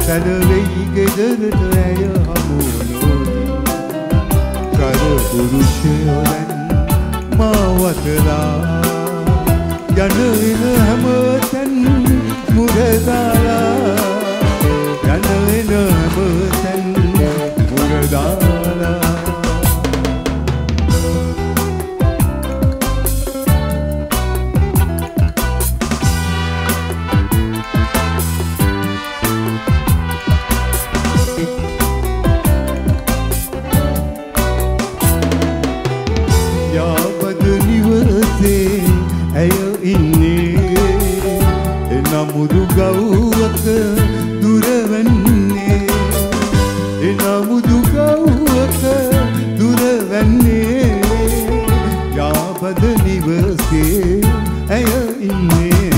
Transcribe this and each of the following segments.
සැලවෙයි ගෙදරට ඇය හමුවනෝදී කර පුරුෂයෝ දැන් මාවතලා යන එන හැමතැන් මුරදාලා යන එන හැමතැන් මුරදාලා යාපද නිවසේ ඇය ඉන්නේ එනමුදු ගව්වක දුර වෙන්නේ එනමුදු ගව්වක දුර වෙන්නේ යාපද නිවසේ ඇය ඉන්නේ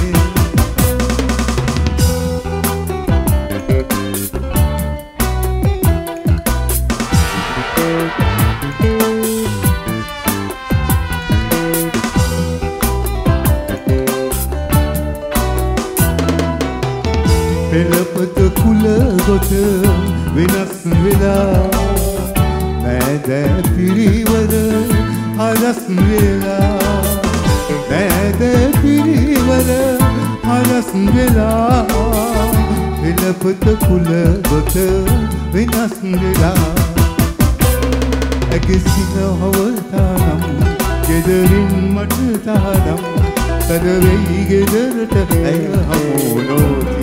පෙළපත කුල ගොත වෙනස් වෙලා නෑදෑ පිරිවර හරස් වෙලා නෑදෑ පිරිවර හරස් වෙලා පෙළපත කුල ගොත වෙනස් වෙලා ඇගේ සිත හවතානම් ගෙදරින් මට තානම් සැලවෙයි ගෙදරට ඇය හමුවනෝදී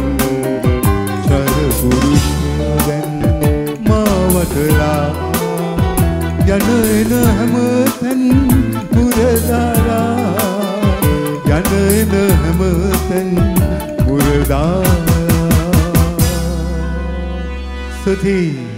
පුරුෂයෝ දැන් මාවතලා යන එන හැමතැන් මුරදාලා යන එන හැමතැන් මුරදාලා සති